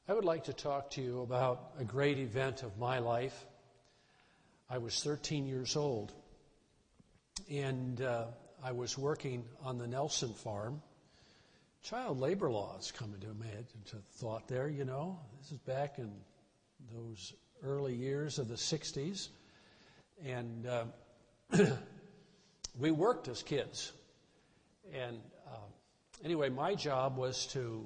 I would like to talk to you about a great event of my life. I was 13 years old, and I was working on the Nelson farm. Child labor laws come into thought there, you know. This is back in those early years of the 60s. And we worked as kids. And anyway, my job was to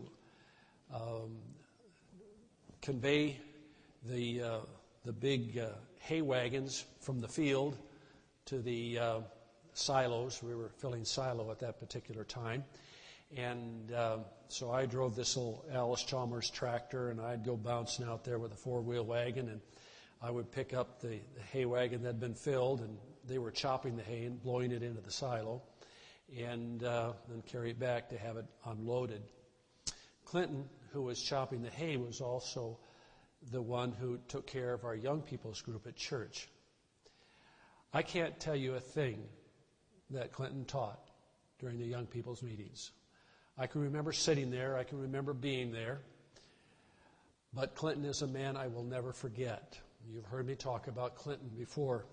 convey the big hay wagons from the field to the silos. We were filling silo at that particular time. And so I drove this little Alice Chalmers tractor, and I'd go bouncing out there with a four-wheel wagon, and I would pick up the hay wagon that had been filled, and they were chopping the hay and blowing it into the silo, and then carry it back to have it unloaded. Clinton, who was chopping the hay, was also the one who took care of our young people's group at church. I can't tell you a thing that Clinton taught during the young people's meetings. I can remember sitting there. I can remember being there. But Clinton is a man I will never forget. You've heard me talk about Clinton before.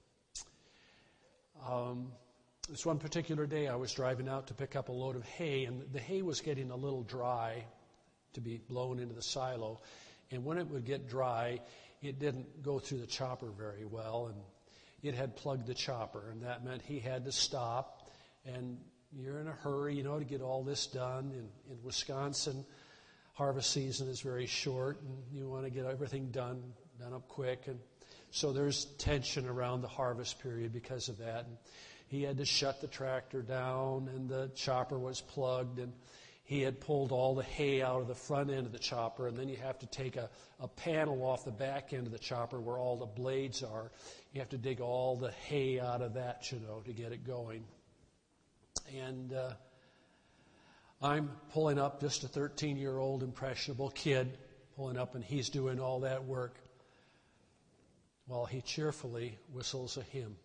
This one particular day, I was driving out to pick up a load of hay, and the hay was getting a little dry to be blown into the silo. And when it would get dry, it didn't go through the chopper very well, and it had plugged the chopper, and that meant he had to stop. And you're in a hurry, to get all this done. In Wisconsin, harvest season is very short, and you want to get everything done up quick. And so there's tension around the harvest period because of that. And he had to shut the tractor down, and the chopper was plugged, and he had pulled all the hay out of the front end of the chopper, and then you have to take a panel off the back end of the chopper where all the blades are. You have to dig all the hay out of that, to get it going. And I'm pulling up, just a 13-year-old impressionable kid, pulling up, and he's doing all that work while he cheerfully whistles a hymn.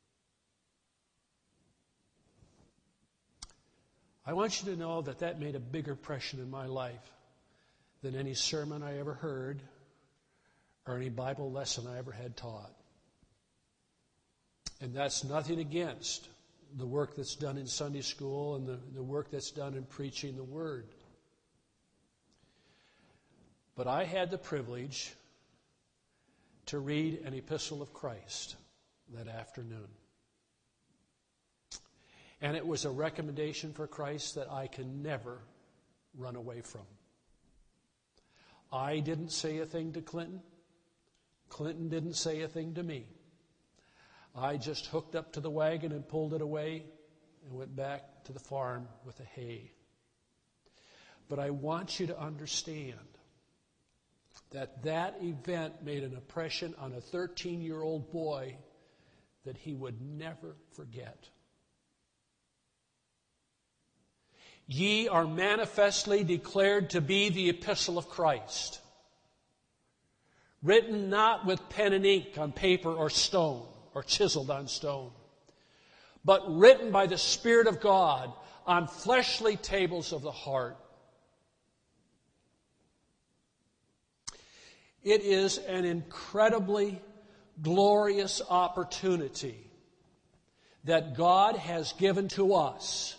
I want you to know that made a bigger impression in my life than any sermon I ever heard or any Bible lesson I ever had taught. And that's nothing against the work that's done in Sunday school and the work that's done in preaching the Word. But I had the privilege to read an epistle of Christ that afternoon. And it was a recommendation for Christ that I can never run away from. I didn't say a thing to Clinton. Clinton didn't say a thing to me. I just hooked up to the wagon and pulled it away and went back to the farm with the hay. But I want you to understand that event made an impression on a 13-year-old boy that he would never forget. Ye are manifestly declared to be the epistle of Christ, written not with pen and ink on paper or stone, or chiseled on stone, but written by the Spirit of God on fleshly tables of the heart. It is an incredibly glorious opportunity that God has given to us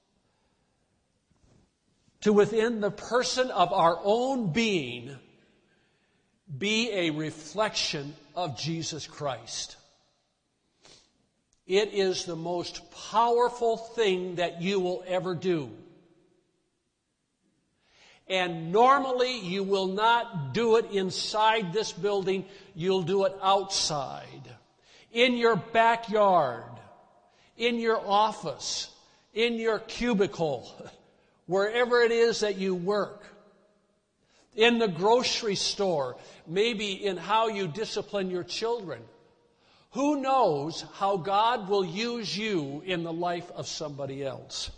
to, within the person of our own being, be a reflection of Jesus Christ. It is the most powerful thing that you will ever do. And normally you will not do it inside this building. You'll do it outside, in your backyard, in your office, in your cubicle, wherever it is that you work, in the grocery store, maybe in how you discipline your children. Who knows how God will use you in the life of somebody else?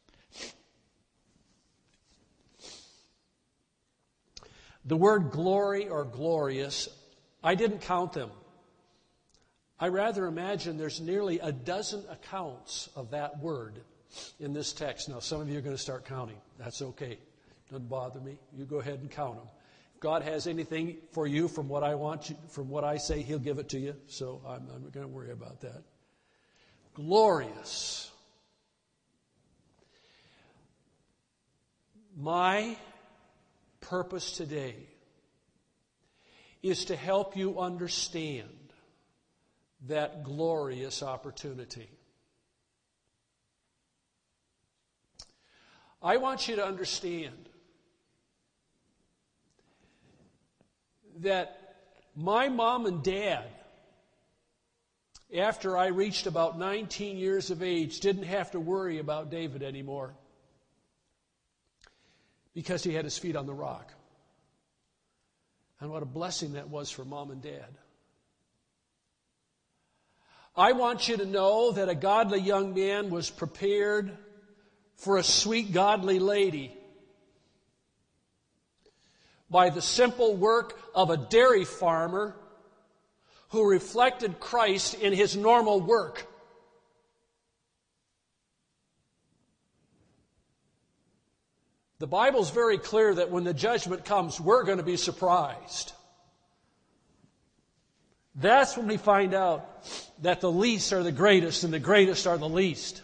The word glory or glorious, I didn't count them. I rather imagine there's nearly a dozen accounts of that word in this text. Now, some of you are going to start counting. That's okay. Doesn't bother me. You go ahead and count them. If God has anything for you from what I want you, from what I say, He'll give it to you. So I'm not going to worry about that. Glorious. My purpose today is to help you understand that glorious opportunity. I want you to understand that my mom and dad, after I reached about 19 years of age, didn't have to worry about David anymore because he had his feet on the rock. And what a blessing that was for mom and dad. I want you to know that a godly young man was prepared for a sweet, godly lady by the simple work of a dairy farmer who reflected Christ in his normal work. The Bible's very clear that when the judgment comes, we're going to be surprised. That's when we find out that the least are the greatest and the greatest are the least.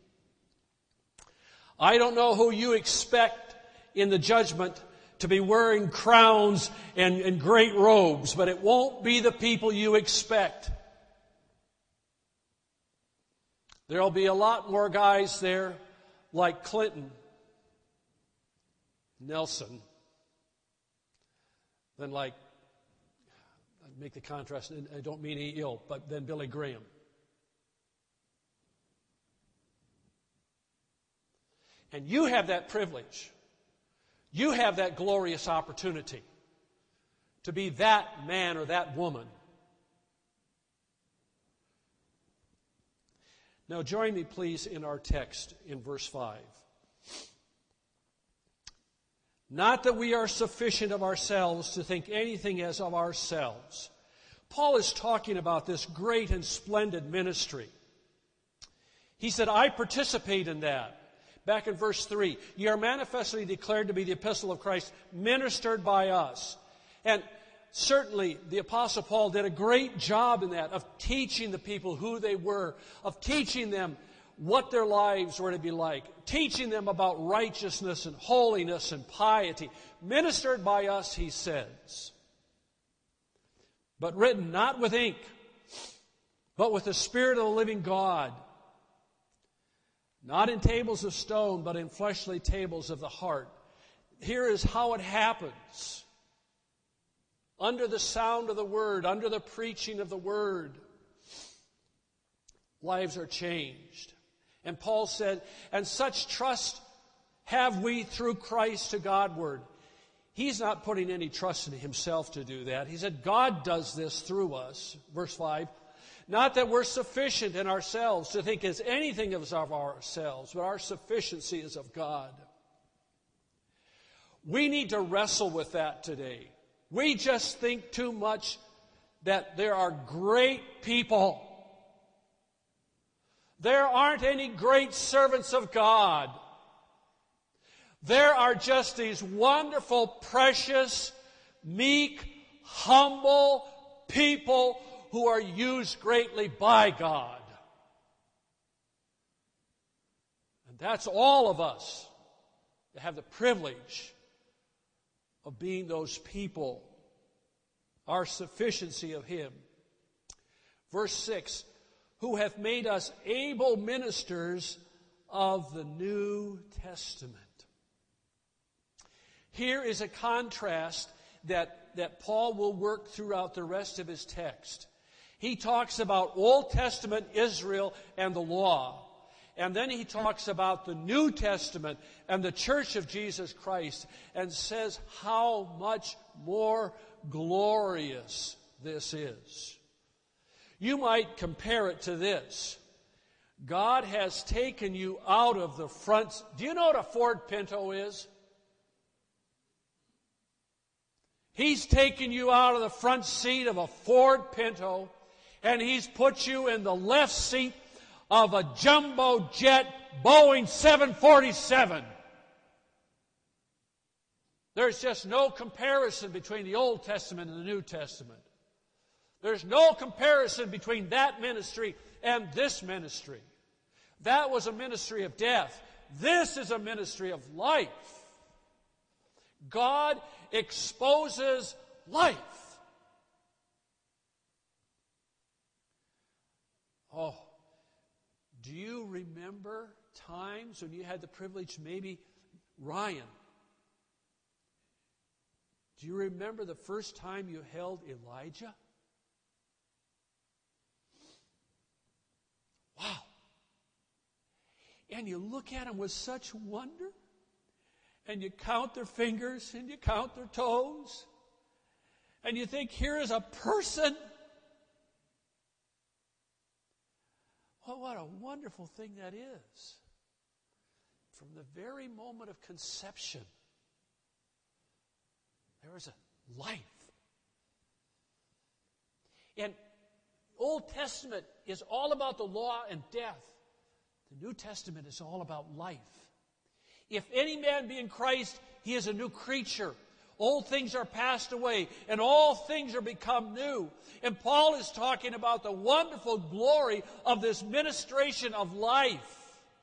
I don't know who you expect in the judgment to be wearing crowns and great robes, but it won't be the people you expect. There'll be a lot more guys there like Clinton, Nelson, than like, I make the contrast, and I don't mean any ill, but then Billy Graham. And you have that privilege. You have that glorious opportunity to be that man or that woman. Now join me please in our text in verse 5. Not that we are sufficient of ourselves to think anything as of ourselves. Paul is talking about this great and splendid ministry. He said, I participate in that. Back in verse 3, ye are manifestly declared to be the epistle of Christ, ministered by us. And certainly the Apostle Paul did a great job in that, of teaching the people who they were, of teaching them what their lives were to be like, teaching them about righteousness and holiness and piety. Ministered by us, he says, but written not with ink, but with the Spirit of the living God, not in tables of stone, but in fleshly tables of the heart. Here is how it happens. Under the sound of the Word, under the preaching of the Word, lives are changed. And Paul said, and such trust have we through Christ to Godward. He's not putting any trust in himself to do that. He said, God does this through us. Verse 5, not that we're sufficient in ourselves to think as anything of ourselves, but our sufficiency is of God. We need to wrestle with that today. We just think too much that there are great people. There aren't any great servants of God. There are just these wonderful, precious, meek, humble people who are used greatly by God. And that's all of us that have the privilege of being those people, our sufficiency of Him. Verse 6, who hath made us able ministers of the New Testament. Here is a contrast that Paul will work throughout the rest of his text. He talks about Old Testament Israel and the law. And then he talks about the New Testament and the church of Jesus Christ and says how much more glorious this is. You might compare it to this. God has taken you out of the front. Do you know what a Ford Pinto is? He's taken you out of the front seat of a Ford Pinto, and He's put you in the left seat of a jumbo jet Boeing 747. There's just no comparison between the Old Testament and the New Testament. There's no comparison between that ministry and this ministry. That was a ministry of death. This is a ministry of life. God exposes life. Oh, do you remember times when you had the privilege, maybe Ryan, do you remember the first time you held Elijah? Wow. And you look at him with such wonder, and you count their fingers, and you count their toes, and you think, here is a person. Well, what a wonderful thing that is. From the very moment of conception, there was a life. And Old Testament is all about the law and death. The New Testament is all about life. If any man be in Christ, he is a new creature. Old things are passed away, and all things are become new. And Paul is talking about the wonderful glory of this ministration of life.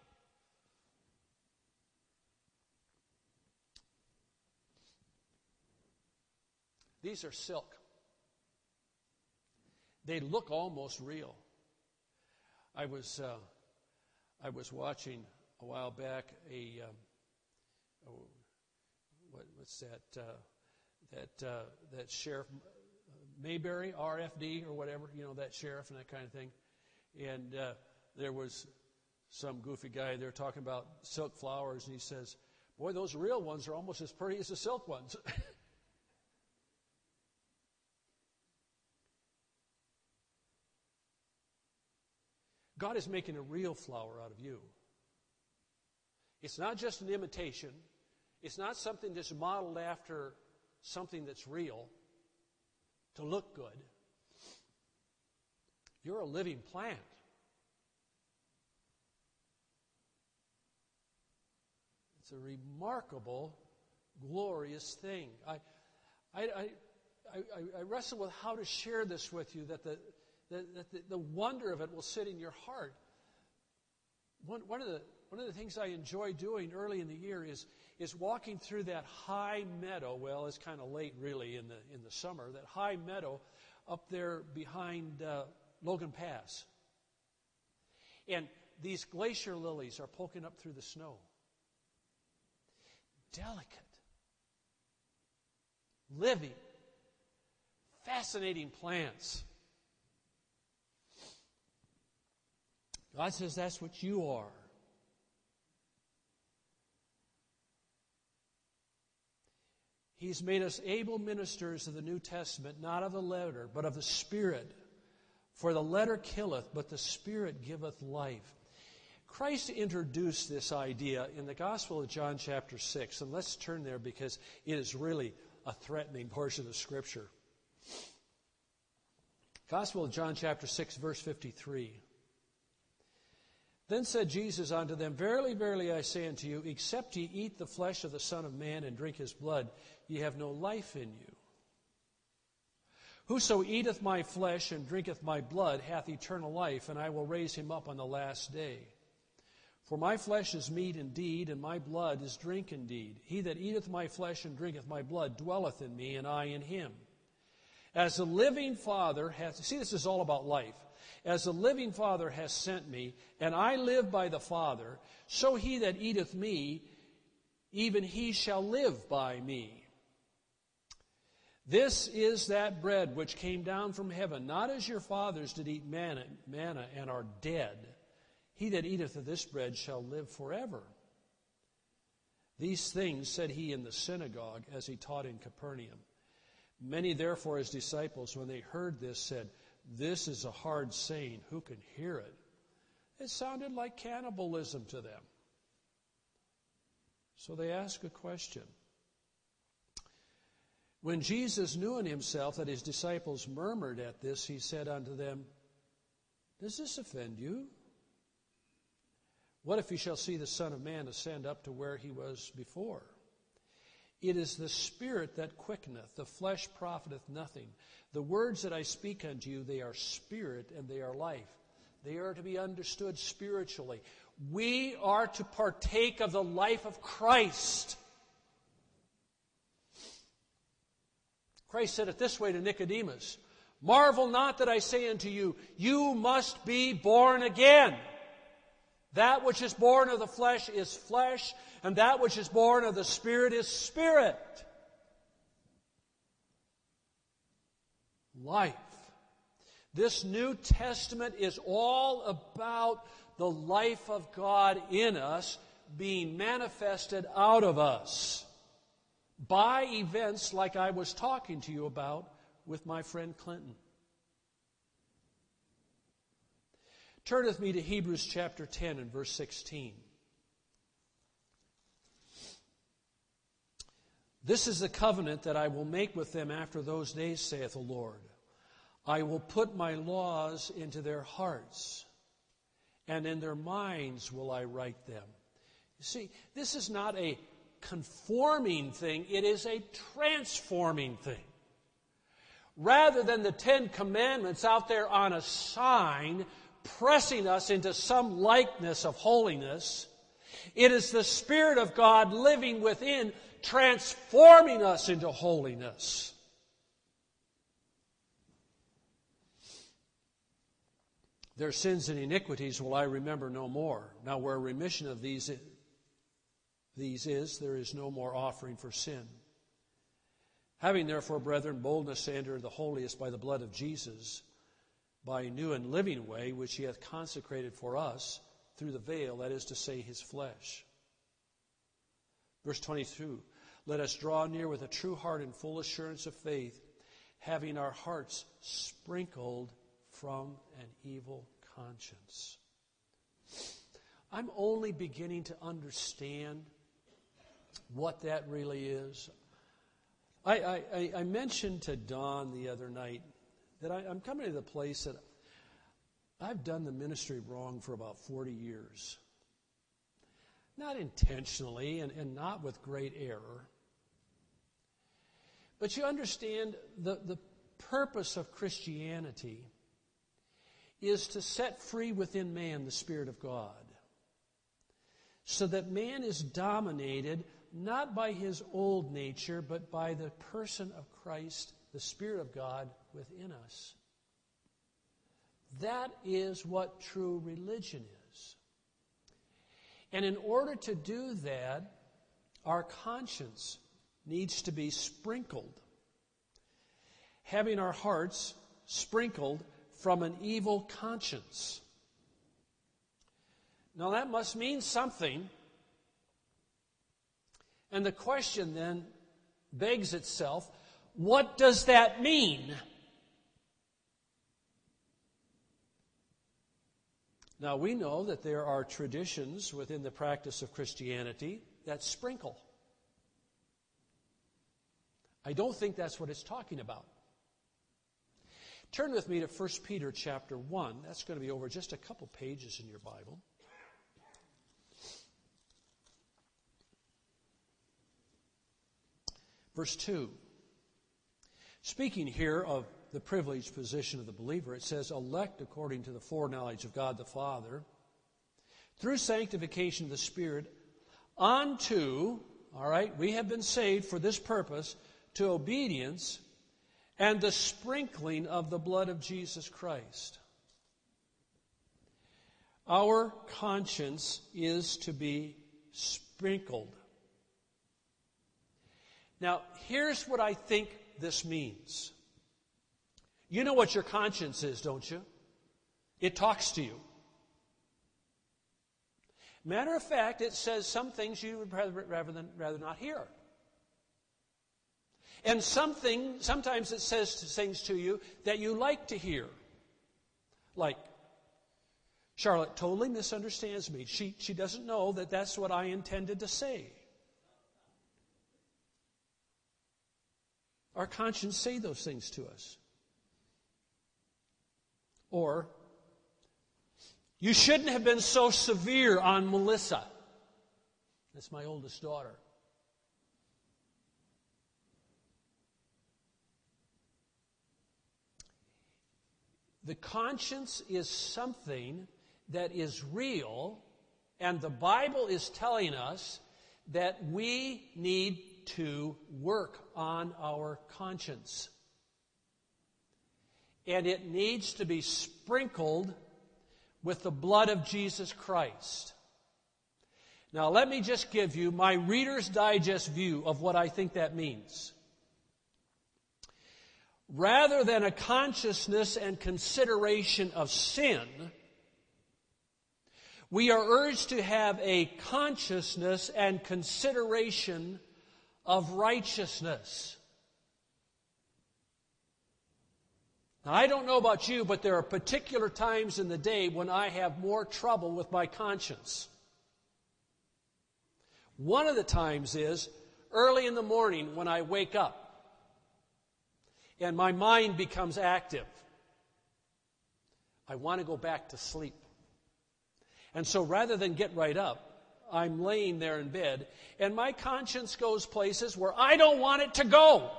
These are silk. They look almost real. I was watching a while back what's that Sheriff Mayberry, RFD or whatever, that sheriff and that kind of thing. And there was some goofy guy there talking about silk flowers, and he says, "Boy, those real ones are almost as pretty as the silk ones." God is making a real flower out of you. It's not just an imitation. It's not something that's modeled after something that's real to look good. You're a living plant. It's a remarkable, glorious thing. I wrestle with how to share this with you, that the wonder of it will sit in your heart. One of the things I enjoy doing early in the year is walking through that high meadow. Well, it's kind of late really in the summer. That high meadow up there behind Logan Pass. And these glacier lilies are poking up through the snow. Delicate, living, fascinating plants. God says that's what you are. He's made us able ministers of the New Testament, not of the letter, but of the Spirit. For the letter killeth, but the Spirit giveth life. Christ introduced this idea in the Gospel of John chapter 6. And let's turn there because it is really a threatening portion of Scripture. Gospel of John chapter 6, verse 53. Then said Jesus unto them, Verily, verily, I say unto you, except ye eat the flesh of the Son of Man and drink his blood, ye have no life in you. Whoso eateth my flesh and drinketh my blood hath eternal life, and I will raise him up on the last day. For my flesh is meat indeed, and my blood is drink indeed. He that eateth my flesh and drinketh my blood dwelleth in me, and I in him. As the living Father hath... See, this is all about life. As the living Father hath sent me, and I live by the Father, so he that eateth me, even he shall live by me. This is that bread which came down from heaven, not as your fathers did eat manna and are dead. He that eateth of this bread shall live forever. These things said he in the synagogue as he taught in Capernaum. Many therefore his disciples, when they heard this, said, This is a hard saying. Who can hear it? It sounded like cannibalism to them. So they asked a question. When Jesus knew in himself that his disciples murmured at this, he said unto them, Does this offend you? What if you shall see the Son of Man ascend up to where he was before? It is the Spirit that quickeneth, the flesh profiteth nothing. The words that I speak unto you, they are spirit and they are life. They are to be understood spiritually. We are to partake of the life of Christ. Christ said it this way to Nicodemus, "Marvel not that I say unto you, you must be born again. That which is born of the flesh is flesh, and that which is born of the Spirit is spirit." Life. This New Testament is all about the life of God in us being manifested out of us by events like I was talking to you about with my friend Clinton. Turn with me to Hebrews chapter 10 and verse 16. "This is the covenant that I will make with them after those days, saith the Lord. I will put my laws into their hearts, and in their minds will I write them." You see, this is not a conforming thing, it is a transforming thing. Rather than the 10 Commandments out there on a sign pressing us into some likeness of holiness, it is the Spirit of God living within, transforming us into holiness. "Their sins and iniquities will I remember no more. Now where remission of these is, there is no more offering for sin. Having therefore, brethren, boldness to enter the holiest by the blood of Jesus, by a new and living way, which he hath consecrated for us through the veil, that is to say, his flesh." Verse 22, "Let us draw near with a true heart and full assurance of faith, having our hearts sprinkled from an evil conscience." I'm only beginning to understand what that really is. I mentioned to Don the other night that I'm coming to the place that I've done the ministry wrong for about 40 years. Not intentionally and not with great error. But you understand the purpose of Christianity is to set free within man the Spirit of God, so that man is dominated not by his old nature, but by the person of Christ, the Spirit of God within us. That is what true religion is. And in order to do that, our conscience needs to be sprinkled, having our hearts sprinkled from an evil conscience. Now that must mean something. And the question then begs itself, what does that mean? Now we know that there are traditions within the practice of Christianity that sprinkle. I don't think that's what it's talking about. Turn with me to 1 Peter chapter 1. That's going to be over just a couple pages in your Bible. Verse 2. Speaking here of the privileged position of the believer, it says, "Elect according to the foreknowledge of God the Father, through sanctification of the Spirit, unto," all right, we have been saved for this purpose, "to obedience and the sprinkling of the blood of Jesus Christ." Our conscience is to be sprinkled. Now, here's what I think this means. You know what your conscience is, don't you? It talks to you. Matter of fact, it says some things you would rather not hear. And sometimes it says things to you that you like to hear. Like, Charlotte totally misunderstands me. She doesn't know that that's what I intended to say. Our conscience say those things to us. Or, "You shouldn't have been so severe on Melissa." That's my oldest daughter. The conscience is something that is real, and the Bible is telling us that we need to work on our conscience. And it needs to be sprinkled with the blood of Jesus Christ. Now, let me just give you my Reader's Digest view of what I think that means. Rather than a consciousness and consideration of sin, we are urged to have a consciousness and consideration of righteousness. Now, I don't know about you, but there are particular times in the day when I have more trouble with my conscience. One of the times is early in the morning when I wake up and my mind becomes active. I want to go back to sleep. And so rather than get right up, I'm laying there in bed, and my conscience goes places where I don't want it to go.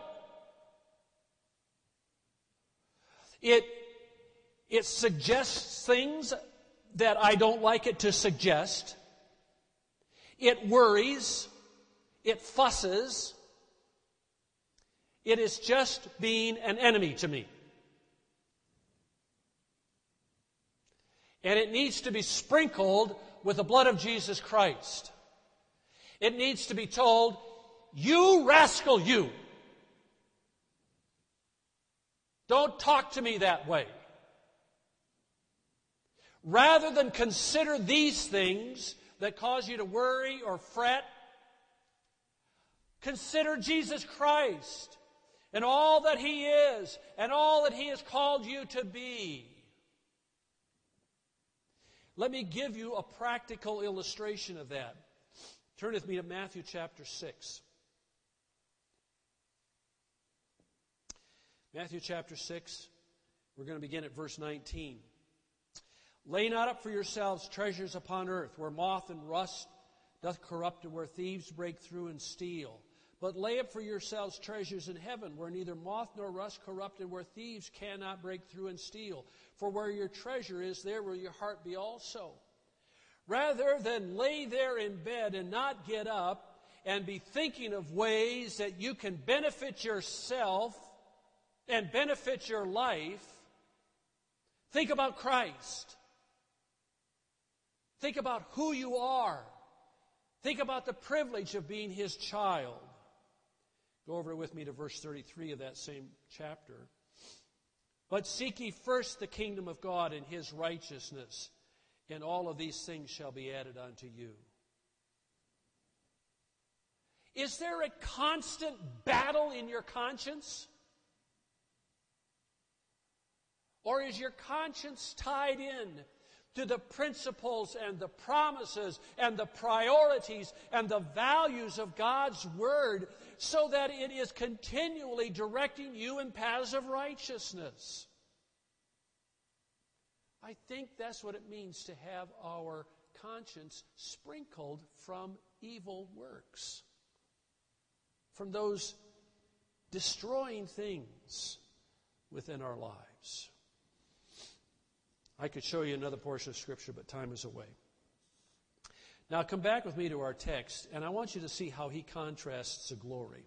It suggests things that I don't like it to suggest. It worries. It fusses. It is just being an enemy to me. And it needs to be sprinkled with the blood of Jesus Christ. It needs to be told, "You rascal, you! Don't talk to me that way." Rather than consider these things that cause you to worry or fret, consider Jesus Christ and all that He is and all that He has called you to be. Let me give you a practical illustration of that. Turn with me to Matthew chapter 6. Matthew chapter 6, we're going to begin at verse 19. "Lay not up for yourselves treasures upon earth, where moth and rust doth corrupt, and where thieves break through and steal. But lay up for yourselves treasures in heaven, where neither moth nor rust corrupt, and where thieves cannot break through and steal. For where your treasure is, there will your heart be also." Rather than lay there in bed and not get up and be thinking of ways that you can benefit yourself and benefit your life, think about Christ. Think about who you are. Think about the privilege of being His child. Go over with me to verse 33 of that same chapter. "But seek ye first the kingdom of God and His righteousness, and all of these things shall be added unto you." Is there a constant battle in your conscience? Or is your conscience tied in to the principles and the promises and the priorities and the values of God's Word, so that it is continually directing you in paths of righteousness? I think that's what it means to have our conscience sprinkled from evil works, from those destroying things within our lives. I could show you another portion of Scripture, but time is away. Now come back with me to our text, and I want you to see how he contrasts the glory.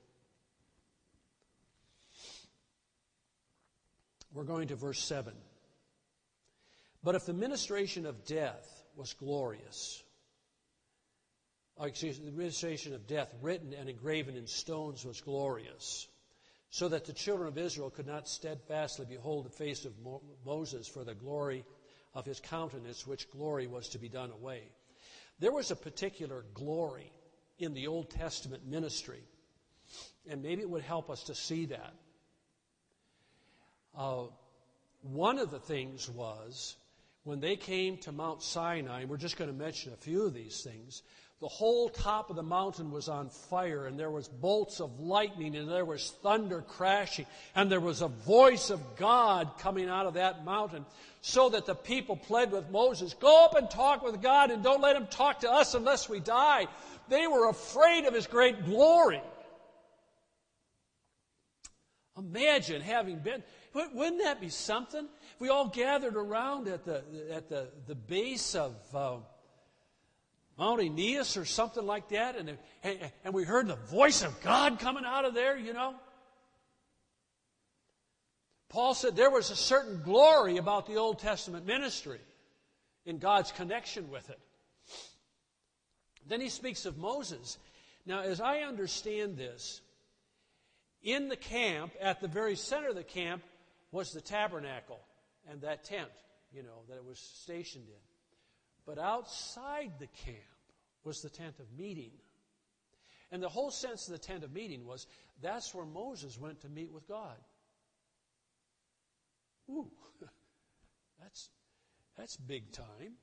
We're going to verse 7. "But if the ministration of death was glorious," the administration of death written and engraven in stones was glorious, "so that the children of Israel could not steadfastly behold the face of Moses for the glory of his countenance, which glory was to be done away." There was a particular glory in the Old Testament ministry, and maybe it would help us to see that. One of the things was, when they came to Mount Sinai, and we're just going to mention a few of these things, the whole top of the mountain was on fire, and there was bolts of lightning, and there was thunder crashing, and there was a voice of God coming out of that mountain, so that the people pled with Moses, "Go up and talk with God, and don't let Him talk to us unless we die." They were afraid of His great glory. Imagine having been, wouldn't that be something? If we all gathered around at the base of Mount Aeneas or something like that, and we heard the voice of God coming out of there, you know. Paul said there was a certain glory about the Old Testament ministry in God's connection with it. Then he speaks of Moses. Now, as I understand this, in the camp, at the very center of the camp, was the tabernacle and that tent, you know, that it was stationed in. But outside the camp was the tent of meeting. And the whole sense of the tent of meeting was that's where Moses went to meet with God. Ooh, that's big time.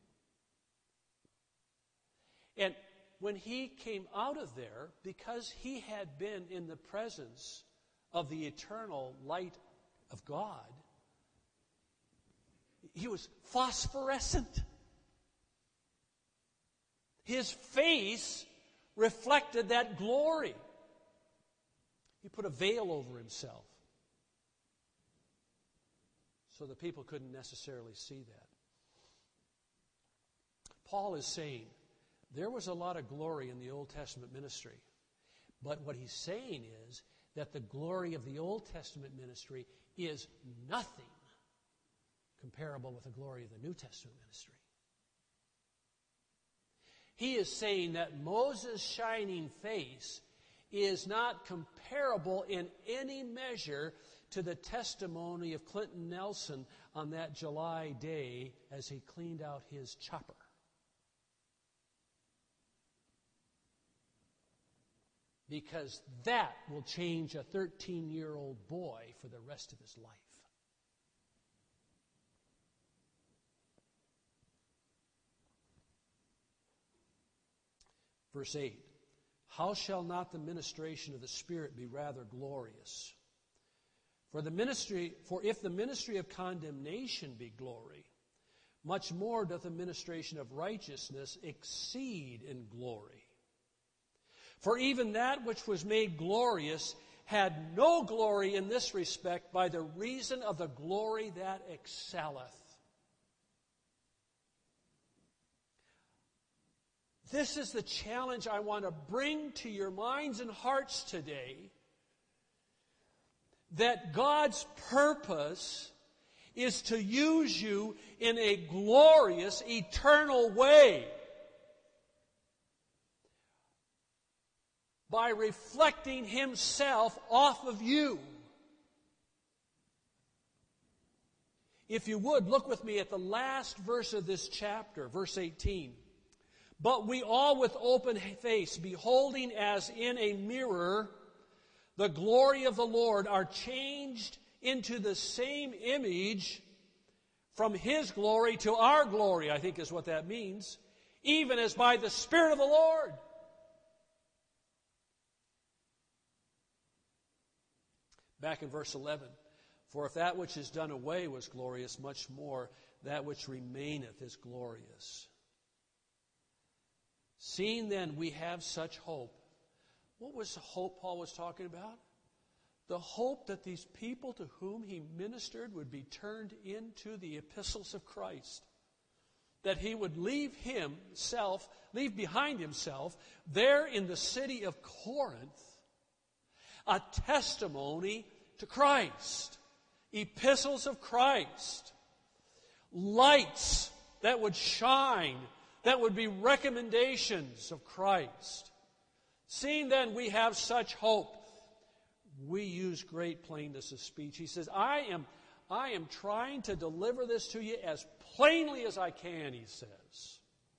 And when he came out of there, because he had been in the presence of the eternal light of God, he was phosphorescent. His face reflected that glory. He put a veil over himself so the people couldn't necessarily see that. Paul is saying there was a lot of glory in the Old Testament ministry. But what he's saying is that the glory of the Old Testament ministry is nothing comparable with the glory of the New Testament ministry. He is saying that Moses' shining face is not comparable in any measure to the testimony of Clinton Nelson on that July day as he cleaned out his chopper. Because that will change a 13-year-old boy for the rest of his life. Verse 8, how shall not the ministration of the Spirit be rather glorious? For if the ministry of condemnation be glory, much more doth the ministration of righteousness exceed in glory. For even that which was made glorious had no glory in this respect by the reason of the glory that excelleth. This is the challenge I want to bring to your minds and hearts today. That God's purpose is to use you in a glorious, eternal way. By reflecting Himself off of you. If you would, look with me at the last verse of this chapter, verse 18. But we all with open face, beholding as in a mirror the glory of the Lord, are changed into the same image from His glory to our glory, I think is what that means, even as by the Spirit of the Lord. Back in verse 11, for if that which is done away was glorious, much more that which remaineth is glorious. Seeing then we have such hope. What was the hope Paul was talking about? The hope that these people to whom he ministered would be turned into the epistles of Christ. That he would leave behind himself, there in the city of Corinth, a testimony to Christ. Epistles of Christ. Lights that would shine, that would be recommendations of Christ. Seeing then we have such hope, we use great plainness of speech. He says, I am trying to deliver this to you as plainly as I can, he says.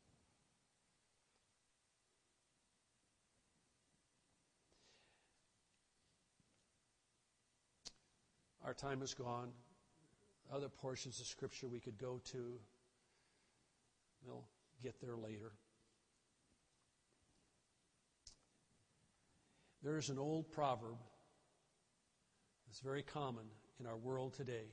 Our time is gone. Other portions of Scripture we could go to. We'll get there later. There is an old proverb that's very common in our world today.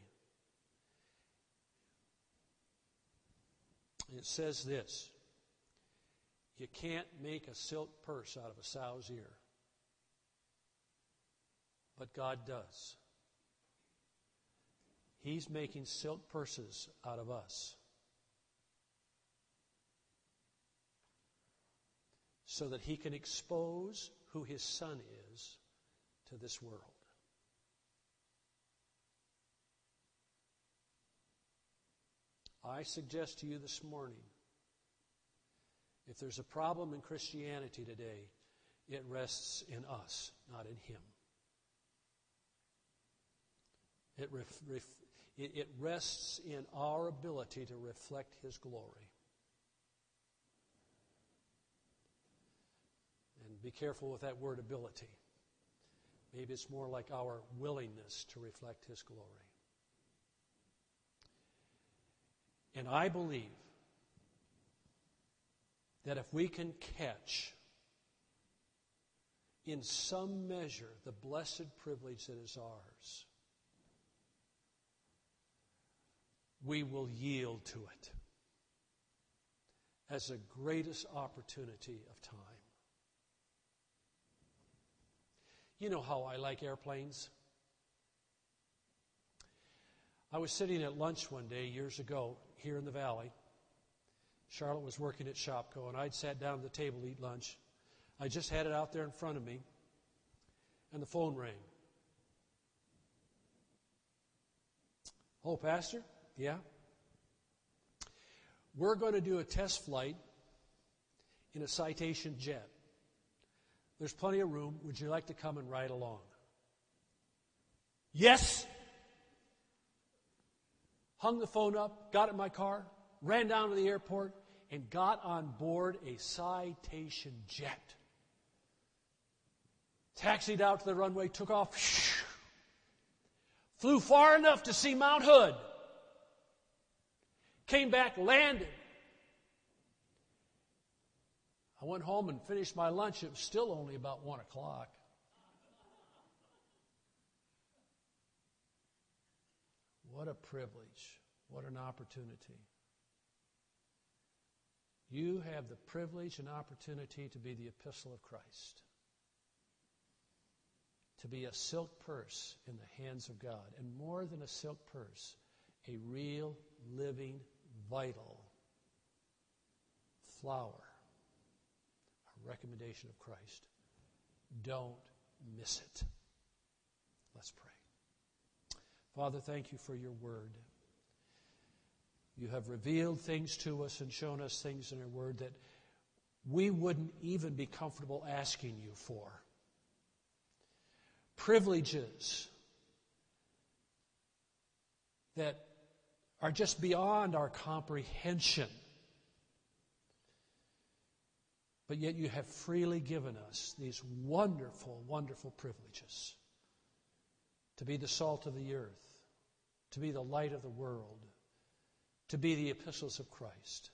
And it says this: you can't make a silk purse out of a sow's ear. But God does. He's making silk purses out of us so that He can expose who His Son is to this world. I suggest to you this morning, if there's a problem in Christianity today, it rests in us, not in Him. It rests in our ability to reflect His glory. And be careful with that word ability. Maybe it's more like our willingness to reflect His glory. And I believe that if we can catch in some measure the blessed privilege that is ours, we will yield to it as the greatest opportunity of time. You know how I like airplanes. I was sitting at lunch one day years ago here in the valley. Charlotte was working at Shopko, and I'd sat down at the table to eat lunch. I just had it out there in front of me, and the phone rang. Oh, Pastor? Yeah? We're going to do a test flight in a Citation jet. There's plenty of room. Would you like to come and ride along? Yes! Hung the phone up, got in my car, ran down to the airport, and got on board a Citation jet. Taxied out to the runway, took off, flew far enough to see Mount Hood. Came back, landed. I went home and finished my lunch. It was still only about 1 o'clock. What a privilege. What an opportunity. You have the privilege and opportunity to be the epistle of Christ. To be a silk purse in the hands of God. And more than a silk purse, a real, living, vital flower. A recommendation of Christ. Don't miss it. Let's pray. Father, thank you for your word. You have revealed things to us and shown us things in your word that we wouldn't even be comfortable asking you for. Privileges that are just beyond our comprehension. But yet you have freely given us these wonderful, wonderful privileges. To be the salt of the earth. To be the light of the world. To be the epistles of Christ.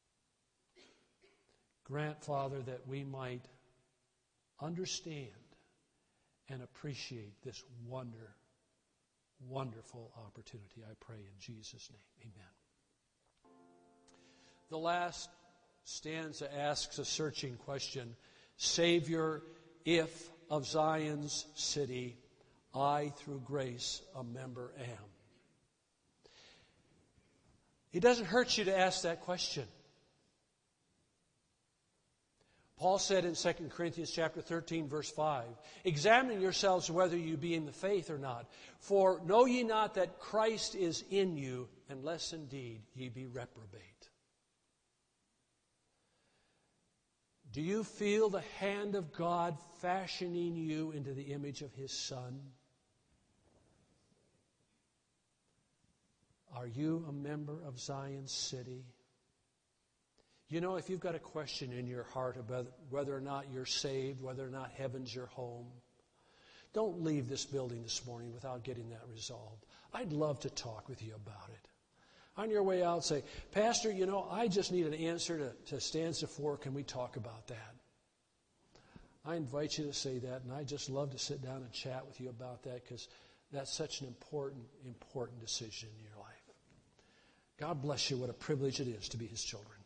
Grant, Father, that we might understand and appreciate this wonderful opportunity. I pray in Jesus' name. Amen. The last stanza asks a searching question. Savior, if of Zion's city, I through grace a member am. It doesn't hurt you to ask that question. Paul said in 2 Corinthians chapter 13, verse 5, examine yourselves whether you be in the faith or not. For know ye not that Christ is in you, unless indeed ye be reprobate. Do you feel the hand of God fashioning you into the image of His Son? Are you a member of Zion's city? You know, if you've got a question in your heart about whether or not you're saved, whether or not heaven's your home, don't leave this building this morning without getting that resolved. I'd love to talk with you about it. On your way out, say, Pastor, you know, I just need an answer to stanza 4. Can we talk about that? I invite you to say that, and I'd just love to sit down and chat with you about that because that's such an important decision in your life. God bless you. What a privilege it is to be His children.